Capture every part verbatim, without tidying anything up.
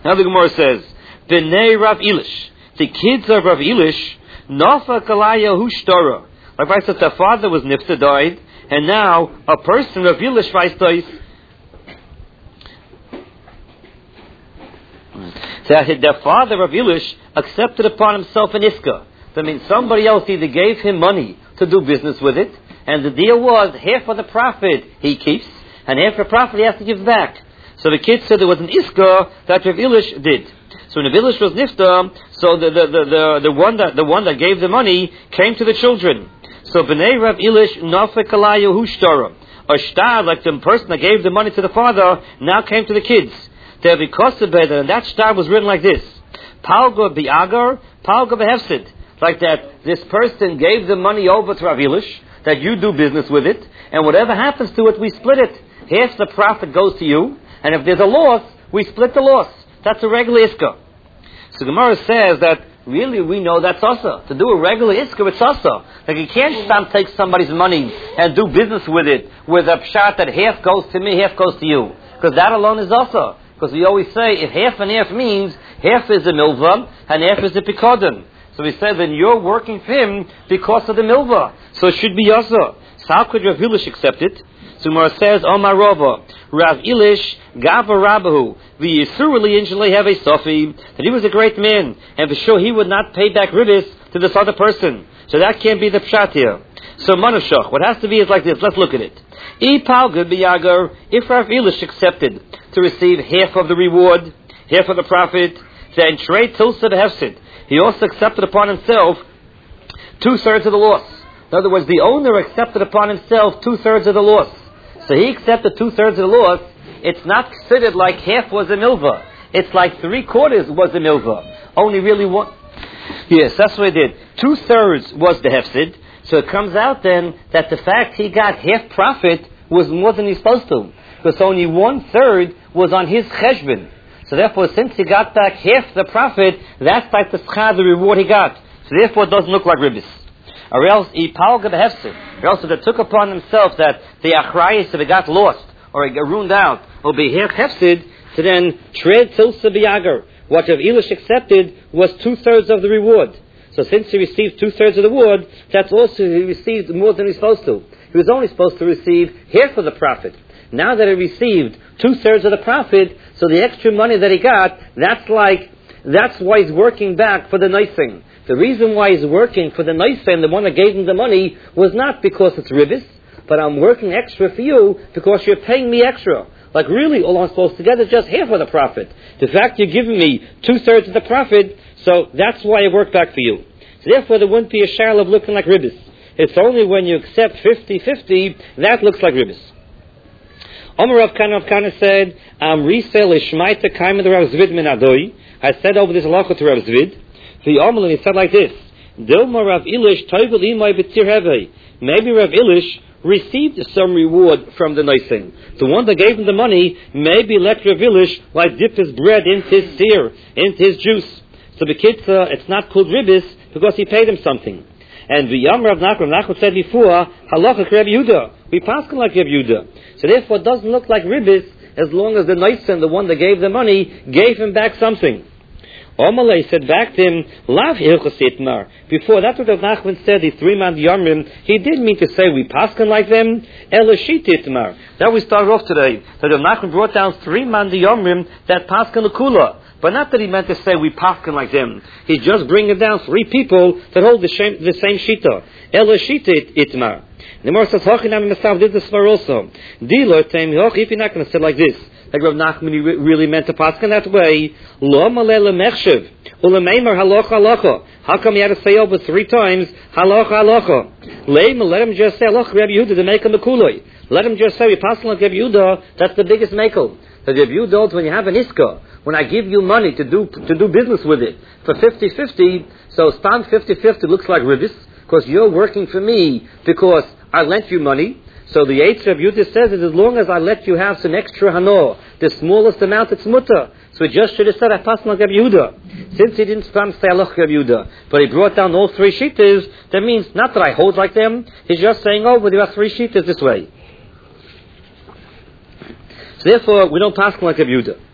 Now the Gemara says, B'nei Rav Elish, the kids of Rav Elish, Nafa Kalaya Hushtara. Like I said, their father was nifta, died, and now a person, Rav Elish, Vaistais, that their father, Rav Elish, accepted upon himself an iska. That means somebody else either gave him money to do business with it, and the deal was half of the profit he keeps, and half of the profit he has to give back. So the kid said there was an iska that Rav Elish did. So when Rav Elish was nifta, so the the, the, the the one that the one that gave the money came to the children. So B'nei Rav Elish nafek alayu hushtara. A shtar, like the person that gave the money to the father, now came to the kids. There because of better, and that shtar was written like this: Palga bi'agar, palga behefsid. Like that, this person gave the money over to Rav Elish, that you do business with it, and whatever happens to it, we split it. Half the profit goes to you, and if there's a loss, we split the loss. That's a regular iska. So Gemara says that really we know that's also. To do a regular iska, it's also. Like you can't stop take somebody's money and do business with it with a pshat that half goes to me, half goes to you. Because that alone is also. Because we always say if half and half means half is a milva and half is a pikodin. So we say then you're working for him because of the milva. So it should be also. So how could Rav Elish accept it? So Gemara says, Omar Rava, Rav Elish, Gava Rabahu, V'yisurli Injalei have a Sofi, that he was a great man, and for sure he would not pay back ribis to this other person. So that can't be the pshat here. So Manushach, what has to be is like this. Let's look at it. If Rav Elish accepted to receive half of the reward, half of the profit, then trade tilsa behefsid. He also accepted upon himself two-thirds of the loss. In other words, the owner accepted upon himself two-thirds of the loss. So he accepted two-thirds of the loss. It's not considered like half was a milva. It's like three-quarters was a milva. Only really one. Yes, that's what he did. Two-thirds was the hefsid. So it comes out then that the fact he got half profit was more than he's supposed to. Because only one-third was on his cheshbon. So therefore, since he got back half the profit, that's like the schar, the reward he got. So therefore, it doesn't look like ribis. Or else, he palga behefsid. Or else, if he took upon himself that the achrayis, if it got lost or it got ruined out, will be half hefsid, so then tread tilsa biyagar. What Rav Elish accepted was two-thirds of the reward. So since he received two-thirds of the reward, that's also he received more than he's supposed to. He was only supposed to receive half of the profit. Now that he received two-thirds of the profit, so the extra money that he got, that's like, that's why he's working back for the nice thing. The reason why he's working for the nice thing, the one that gave him the money, was not because it's ribis, but I'm working extra for you because you're paying me extra. Like really, all I'm supposed to get is just half of the profit. The fact you're giving me two-thirds of the profit, so that's why I work back for you. So therefore, there wouldn't be a shayla of looking like ribis. It's only when you accept fifty-fifty, that looks like ribis. Omer Rav Kana Rav Kana said, "Am resell ishmaita kaim the Rav Zvid min adoi." I said over this halacha to Rav Zvid. The Omer, he said like this: "Dilma Rav Elish toivel imay b'tzir hevei." Maybe Rav Elish received some reward from the nice thing. The one that gave him the money, maybe let Rav Elish like dip his bread into his seer, into his juice. So the kids, uh, it's not called ribis because he paid him something. And the Yom Rav Nachman, Nachman said before, halacha Rav Yehuda. We pass him like Rav Yehuda. So therefore, it doesn't look like ribis as long as the nice and the one that gave the money gave him back something. Omalei said back to him, Lav Hilchasitmar. Before, that's what Rav Nachman said, the three man Yomrim, he didn't mean to say we paskin like them, Elashititmar. That we started off today. That Rav Nachman brought down three man Yomrim that paskin l'kula. But not that he meant to say we paskin like them. He's just bringing down three people that hold the same, the same shita. Elashita itmar. The more says, Hochinam Masav did this for also. Dilo Tem Hoch, if you're not going to say like this. Like Rav Nachman, he really meant to paskin that way. Lo malele mechshev. Ulemeimer halacha halacha. How come he had to say over three times halacha halacha? Leim, let him just say halacha Rabbi Yehuda to make him a kuloi. Let him just say we paskin like Rabbi Yehuda. That's the biggest makel. That Rabbi Yehuda, when you have an iska, when I give you money to do to do business with it for fifty-fifty, so span fifty-fifty looks like ribis because you're working for me because I lent you money. So the eighth Rabbi Yehuda says is as long as I let you have some extra hano, the smallest amount it's mutter. So he just should have said I pass like Rabbi Yehuda. Since he didn't stand say alach Rabbi Yehuda, but he brought down all three shittas, that means not that I hold like them. He's just saying, oh, but there are three shittas this way. So therefore, we don't pass like Rabbi Yehuda.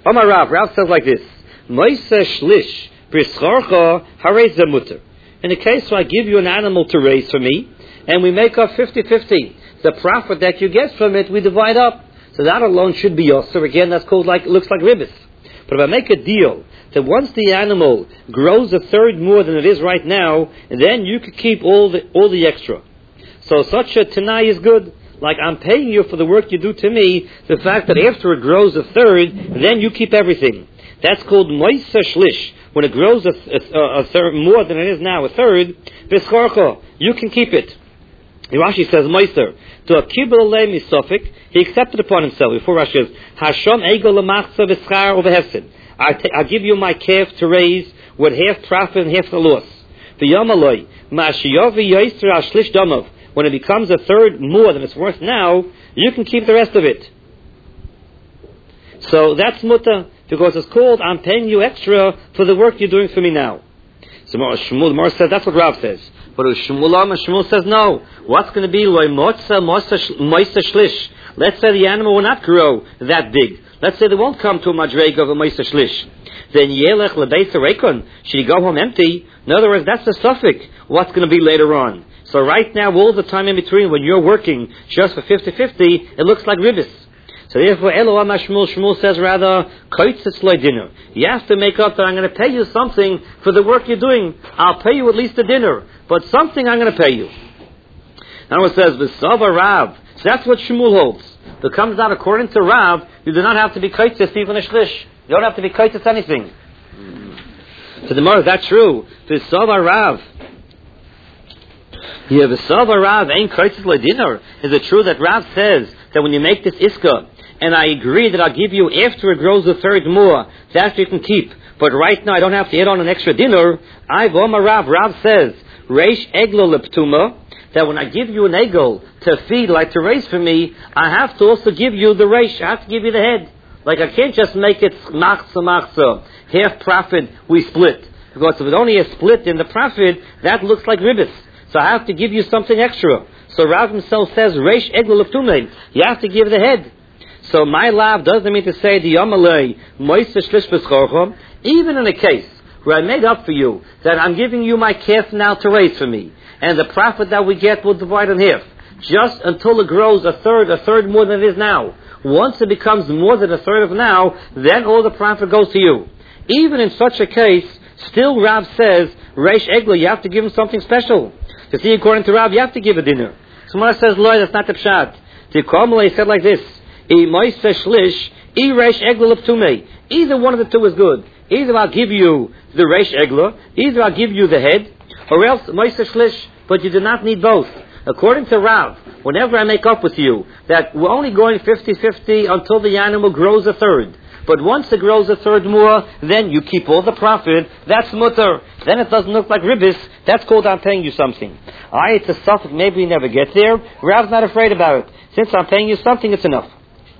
Omar Rav, Rav says like this: Moise shlish b'schorcha harei ze muter. In the case where I give you an animal to raise for me, and we make up fifty-fifty, the profit that you get from it, we divide up. So that alone should be yosser. Again, that's called like, it looks like ribbis. But if I make a deal that once the animal grows a third more than it is right now, then you could keep all the all the extra. So such a tanai is good. Like, I'm paying you for the work you do to me, the fact that after it grows a third, then you keep everything. That's called moisa shlish. When it grows a, a, a third more than it is now, a third, b'schorcha, you can keep it. Rashi says, moiser, to a kibul alei misofik, he accepted upon himself. Before Rashi says, Hashom egel lemachza v'schar uvehefsid. I give you my calf to raise with half profit and half the loss. V'yamaloi, ma'ashiyov v'yoyster al shlish damov. When it becomes a third more than it's worth now, you can keep the rest of it. So that's muta, because it's called, I'm paying you extra for the work you're doing for me now. So Shmuel, Mor says, that's what Rav says. But Shmuel, Shmuel says, no. What's going to be loy motza moisa shlish? Let's say the animal will not grow that big. Let's say they won't come to a madreg of a moisa shlish. Then yelech lebeisa rekon. Should he go home empty? In other words, that's the suffix. What's going to be later on? So right now, all the time in between, when you're working just for fifty-fifty, it looks like ribbis. So therefore, Elohim Shmuel, Shmuel says rather, koitzes loy dinner. You have to make up that I'm going to pay you something for the work you're doing. I'll pay you at least a dinner, but something I'm going to pay you. Now it says, v'sava Rav. So that's what Shmuel holds. It comes out according to Rav, you do not have to be koitzes even a shlish. You don't have to be koitzes anything. So the more is that true? V'sava Rav. Yeah, v'sava Rav ain't koitzes loy dinner. Is it true that Rav says that when you make this iska, and I agree that I'll give you after it grows a third more, that you can keep, but right now I don't have to add on an extra dinner? I've Omar Rav. Rav says, reish eglo leptuma, that when I give you an egel to feed, like to raise for me, I have to also give you the reish. I have to give you the head. Like I can't just make it machza machza, half profit we split. Because if it's only a split in the profit, that looks like ribbis. So I have to give you something extra. So Rav himself says, reish eglo leptuma, you have to give the head. So my lav doesn't mean to say the yamalei moisa shlish b'schorcha. Even in a case where I made up for you that I'm giving you my calf now to raise for me, and the profit that we get will divide in half, just until it grows a third, a third more than it is now. Once it becomes more than a third of now, then all the profit goes to you. Even in such a case, still Rav says, reish egla, you have to give him something special. To see, according to Rav, you have to give a dinner. Someone says, Lord, that's not the pshat. The Kamala said like this, either one of the two is good. Either I'll give you the reish egla, either I'll give you the head, or else moisa shlish, but you do not need both. According to Rav, whenever I make up with you that we're only going fifty-fifty until the animal grows a third, but once it grows a third more, then you keep all the profit, that's mutter. Then it doesn't look like ribbis, that's called I'm paying you something. I, it's a suffix, maybe you never get there. Rav's not afraid about it. Since I'm paying you something, it's enough.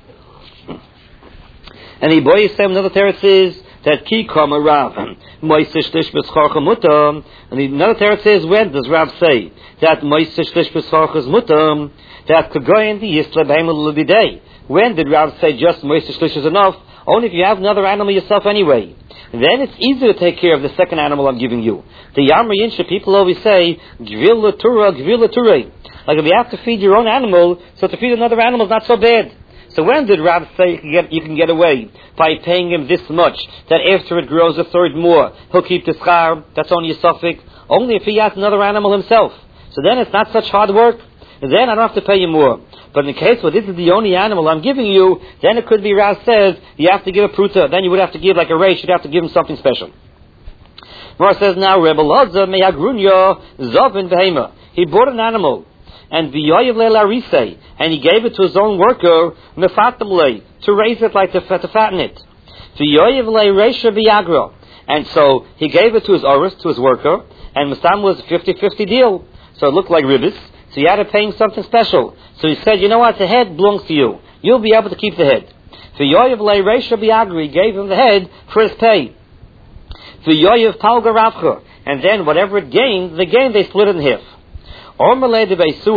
And the boy said another teretz is that ki kama Rav moisish shlish b'schorcha mutam. And another teretz is, when does Rav say that moisish shlish b'schorcha is mutam? That kagoyin the yisla b'hemel l'bidei. When did Rav say just moisish shlish is enough? Only if you have another animal yourself anyway. Then it's easier to take care of the second animal I'm giving you. The Yamri Yinsha people always say gvil l'tura, gvil l'ture. Like if you have to feed your own animal, so to feed another animal is not so bad. So when did Rav say you can, get, you can get away by paying him this much, that after it grows a third more, he'll keep the schar, that's only a suffix, only if he has another animal himself. So then it's not such hard work, then I don't have to pay you more. But in the case where this is the only animal I'm giving you, then it could be Rav says, you have to give a pruta, then you would have to give like a reish, you'd have to give him something special. Mora says now, Rebbe Loza meyagrunya zovin behema. He bought an animal, and v'yoyev le'larisei, and he gave it to his own worker, mefatamlei, to raise it like to, to fatten it. V'yoyev le'reisha v'yagra, and so he gave it to his oris, to his worker, and Masam was a fifty-fifty deal, so it looked like ribbis, so he had to pay him something special. So he said, you know what, the head belongs to you. You'll be able to keep the head. V'yoyev le'reisha v'yagra, he gave him the head for his pay. V'yoyev palga ravcha, and then whatever it gained, the gain they split it in half.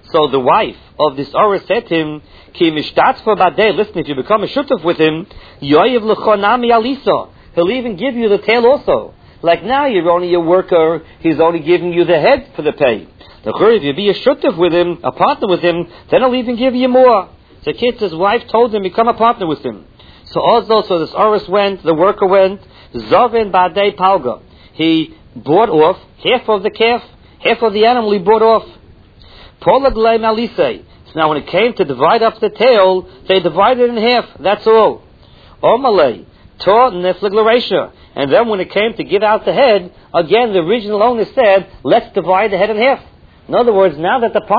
So the wife of this Oris said to him, Ki mishtatz for badeh, listen, if you become a shutuf with him, yoyev l'chonami alisa, he'll even give you the tail also. Like now, you're only a worker, he's only giving you the head for the pay. If you be a shutuf with him, a partner with him, then he'll even give you more. So Kitz's wife told him, become a partner with him. So also, so this Oris went, the worker went, Zovin Badei Palga. He bought off half of the calf, half of the animal he bought off. Poladlei Malisei. So now when it came to divide up the tail, they divided it in half, that's all. Omalei, Tor Nefliglaresha. And then when it came to give out the head, again the original owner said, let's divide the head in half. In other words, now that the